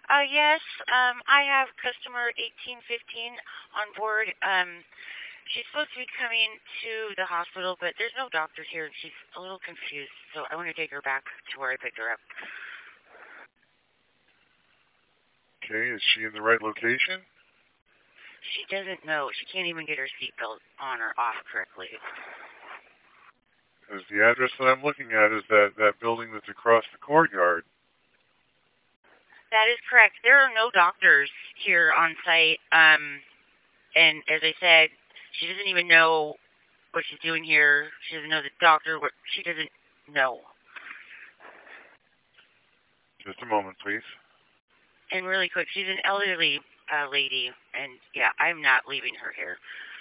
Yes, I have customer 1815 on board. She's supposed to be coming to the hospital, but there's no doctors here, and she's a little confused. So I want to take her back to where I picked her up. Okay, is she in the right location? She doesn't know. She can't even get her seatbelt on or off correctly. Because the address that I'm looking at is that building that's across the courtyard. That is correct. There are no doctors here on site. And as I said, she doesn't even know what she's doing here. She doesn't know the doctor. What she doesn't know. Just a moment, please. And really quick, she's an elderly lady, and yeah, I'm not leaving her here.